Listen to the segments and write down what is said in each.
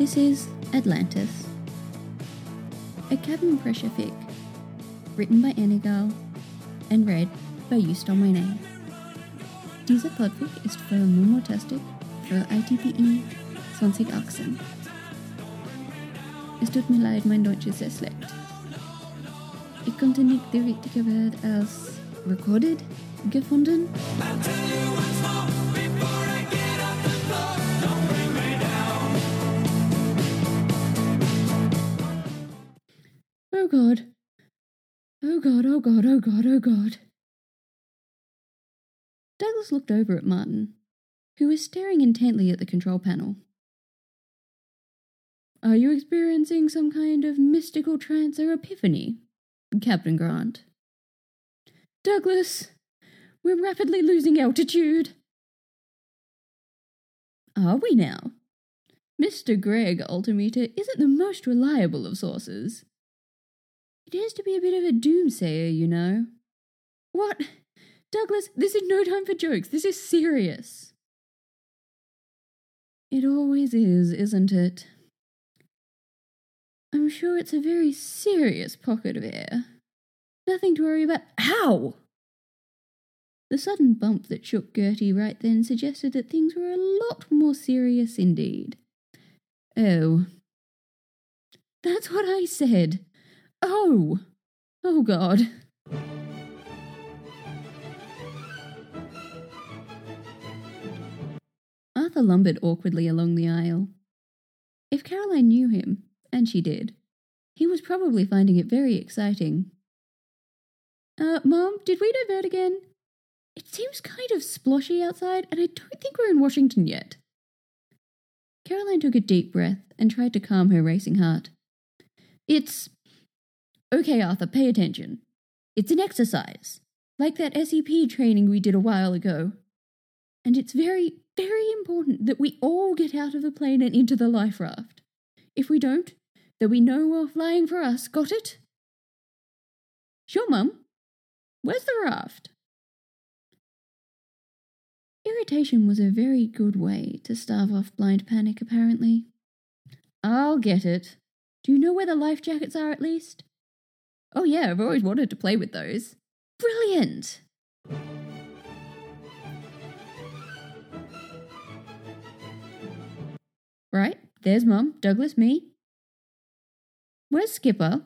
This is Atlantis, a cabin pressure fic, written by Anigal and read by You Stole My Name. Diese Podfic ist für Momotastic für ITPE 2018. Es tut mir leid, mein Deutsch ist sehr schlecht. Ich konnte nicht die richtige Wort als recorded gefunden. Oh God. Oh God, oh God, oh God, oh God. Douglas looked over at Martin, who was staring intently at the control panel. Are you experiencing some kind of mystical trance or epiphany, Captain Grant? Douglas, we're rapidly losing altitude. Are we now? Mr. Gregg Altimeter isn't the most reliable of sources. He tends to be a bit of a doomsayer, you know. What? Douglas, this is no time for jokes. This is serious. It always is, isn't it? I'm sure it's a very serious pocket of air. Nothing to worry about. Ow! The sudden bump that shook Gertie right then suggested that things were a lot more serious indeed. Oh. That's what I said. Oh! Oh, God. Arthur lumbered awkwardly along the aisle. If Caroline knew him, and she did, he was probably finding it very exciting. Mom, did we divert again? It seems kind of sploshy outside, and I don't think we're in Washington yet. Caroline took a deep breath and tried to calm her racing heart. It's... Okay, Arthur, pay attention. It's an exercise, like that SEP training we did a while ago. And it's very, very important that we all get out of the plane and into the life raft. If we don't, there'll be no more flying for us, got it? Sure, Mum. Where's the raft? Irritation was a very good way to starve off blind panic, apparently. I'll get it. Do you know where the life jackets are, at least? Oh yeah, I've always wanted to play with those. Brilliant! Right, there's Mum, Douglas, me. Where's Skipper?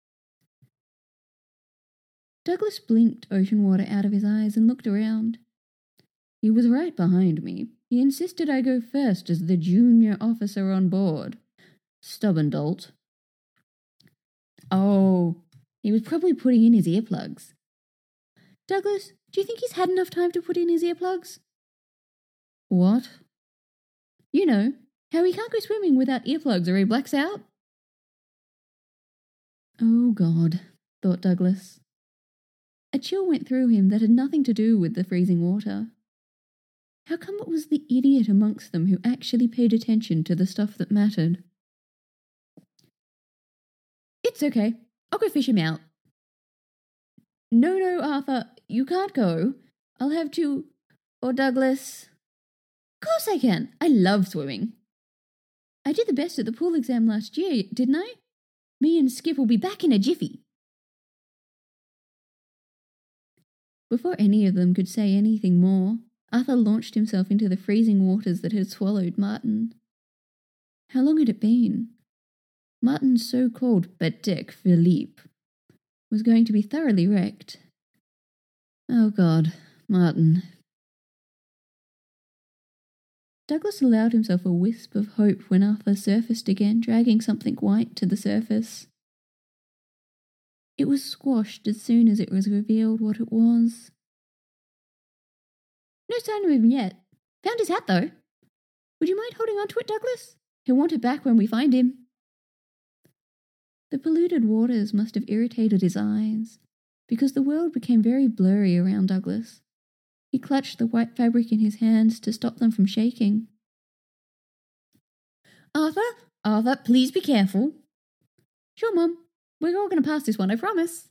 Douglas blinked ocean water out of his eyes and looked around. He was right behind me. He insisted I go first as the junior officer on board. Stubborn dolt. Oh, he was probably putting in his earplugs. Douglas, do you think he's had enough time to put in his earplugs? What? You know, how he can't go swimming without earplugs or he blacks out. Oh, God, thought Douglas. A chill went through him that had nothing to do with the freezing water. How come it was the idiot amongst them who actually paid attention to the stuff that mattered? It's okay. I'll go fish him out. No, Arthur, you can't go. I'll have to... Or Douglas... Of course I can. I love swimming. I did the best at the pool exam last year, didn't I? Me and Skip will be back in a jiffy. Before any of them could say anything more, Arthur launched himself into the freezing waters that had swallowed Martin. How long had it been? Martin's so-called Patek Philippe was going to be thoroughly wrecked. Oh God, Martin. Douglas allowed himself a wisp of hope when Arthur surfaced again, dragging something white to the surface. It was squashed as soon as it was revealed what it was. No sign of him yet. Found his hat, though. Would you mind holding on to it, Douglas? He'll want it back when we find him. The polluted waters must have irritated his eyes, because the world became very blurry around Douglas. He clutched the white fabric in his hands to stop them from shaking. Arthur, please be careful. Sure, Mum. We're all going to pass this one, I promise.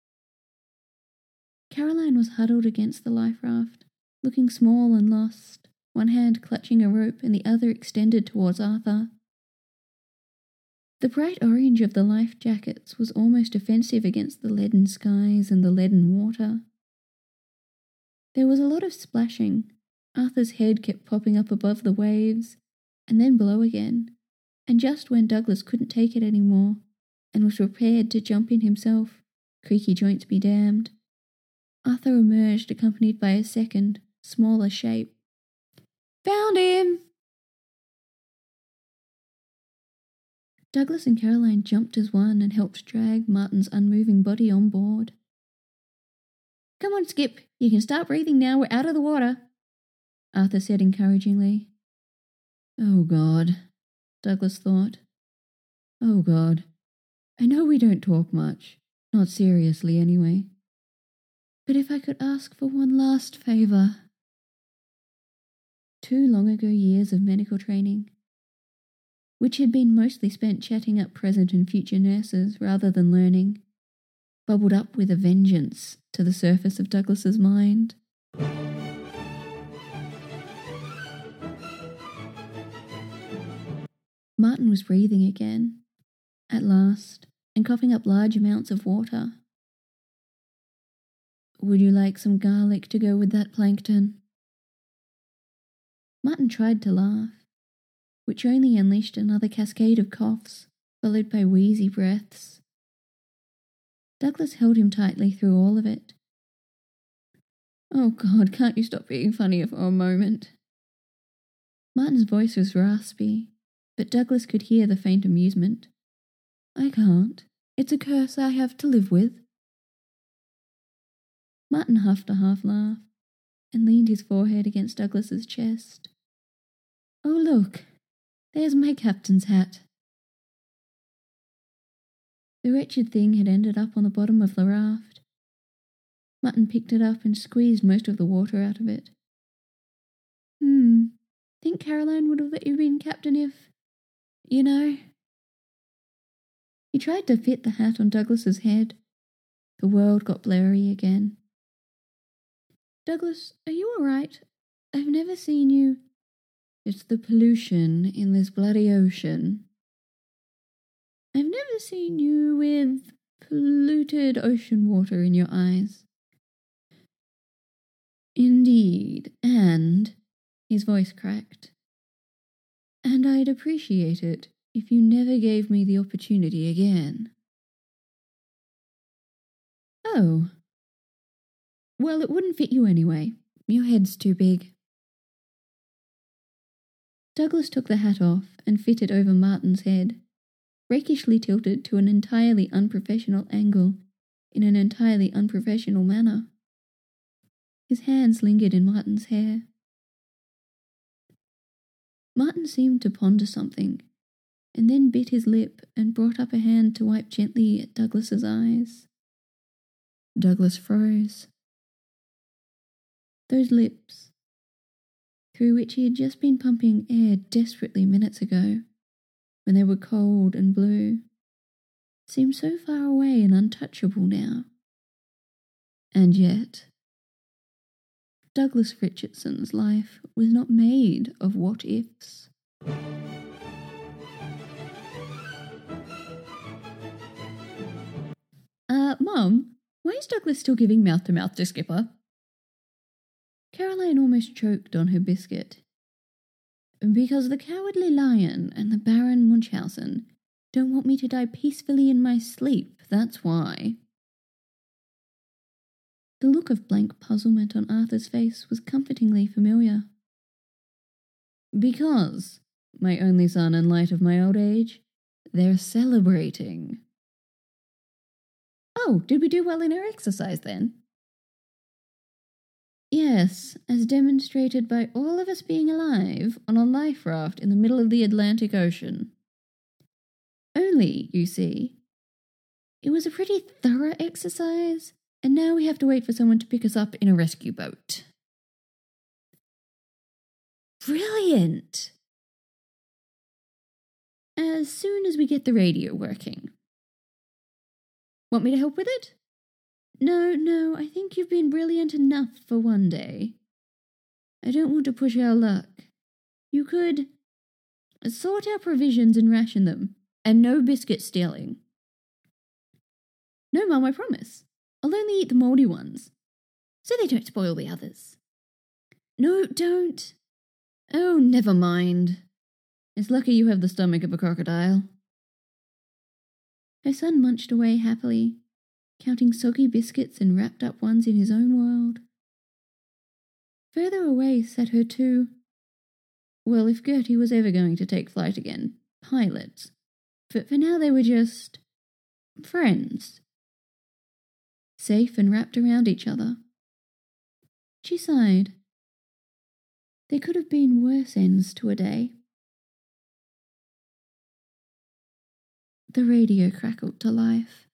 Caroline was huddled against the life raft, looking small and lost, one hand clutching a rope and the other extended towards Arthur. The bright orange of the life jackets was almost offensive against the leaden skies and the leaden water. There was a lot of splashing. Arthur's head kept popping up above the waves, and then below again, and just when Douglas couldn't take it any more, and was prepared to jump in himself, creaky joints be damned, Arthur emerged accompanied by a second, smaller shape. "Found him!" Douglas and Caroline jumped as one and helped drag Martin's unmoving body on board. "Come on, Skip, you can start breathing now, we're out of the water," Arthur said encouragingly. "Oh God," Douglas thought. "Oh God, I know we don't talk much, not seriously anyway. But if I could ask for one last favour." 2 long ago years of medical training, which had been mostly spent chatting up present and future nurses rather than learning, bubbled up with a vengeance to the surface of Douglas's mind. Martin was breathing again, at last, and coughing up large amounts of water. "Would you like some garlic to go with that plankton?" Martin tried to laugh, which only unleashed another cascade of coughs, followed by wheezy breaths. Douglas held him tightly through all of it. "Oh God, can't you stop being funny for a moment?" Martin's voice was raspy, but Douglas could hear the faint amusement. "I can't. It's a curse I have to live with." Martin huffed a half laugh and leaned his forehead against Douglas's chest. "Oh look, there's my captain's hat." The wretched thing had ended up on the bottom of the raft. Martin picked it up and squeezed most of the water out of it. Think Caroline would have let you be captain if, you know." He tried to fit the hat on Douglas's head. The world got blurry again. "Douglas, are you all right? I've never seen you." "It's the pollution in this bloody ocean." "I've never seen you with polluted ocean water in your eyes." "Indeed, and," his voice cracked, "and I'd appreciate it if you never gave me the opportunity again." "Oh. Well, it wouldn't fit you anyway. Your head's too big." Douglas took the hat off and fitted over Martin's head, rakishly tilted to an entirely unprofessional angle in an entirely unprofessional manner. His hands lingered in Martin's hair. Martin seemed to ponder something, and then bit his lip and brought up a hand to wipe gently at Douglas's eyes. Douglas froze. Those lips, through which he had just been pumping air desperately minutes ago, when they were cold and blue, seemed so far away and untouchable now. And yet, Douglas Richardson's life was not made of what-ifs. Mum, why is Douglas still giving mouth-to-mouth to Skipper?" Caroline almost choked on her biscuit. "Because the Cowardly Lion and the Baron Munchausen don't want me to die peacefully in my sleep, that's why." The look of blank puzzlement on Arthur's face was comfortingly familiar. "Because, my only son and light of my old age, they're celebrating." "Oh, did we do well in our exercise then?" "Yes, as demonstrated by all of us being alive on a life raft in the middle of the Atlantic Ocean. Only, you see, it was a pretty thorough exercise, and now we have to wait for someone to pick us up in a rescue boat." "Brilliant!" "As soon as we get the radio working." "Want me to help with it?" No, I think you've been brilliant enough for one day. I don't want to push our luck. You could sort our provisions and ration them, And no biscuit stealing. No, Mum, I promise. I'll only eat the mouldy ones, so they don't spoil the others. No, don't. Oh, never mind. It's lucky you have the stomach of a crocodile. Her son munched away happily, counting soggy biscuits and wrapped up ones in his own world. Further away sat her two, well, if Gertie was ever going to take flight again, pilots. But for now they were just friends. Safe and wrapped around each other. She sighed. There could have been worse ends to a day. The radio crackled to life.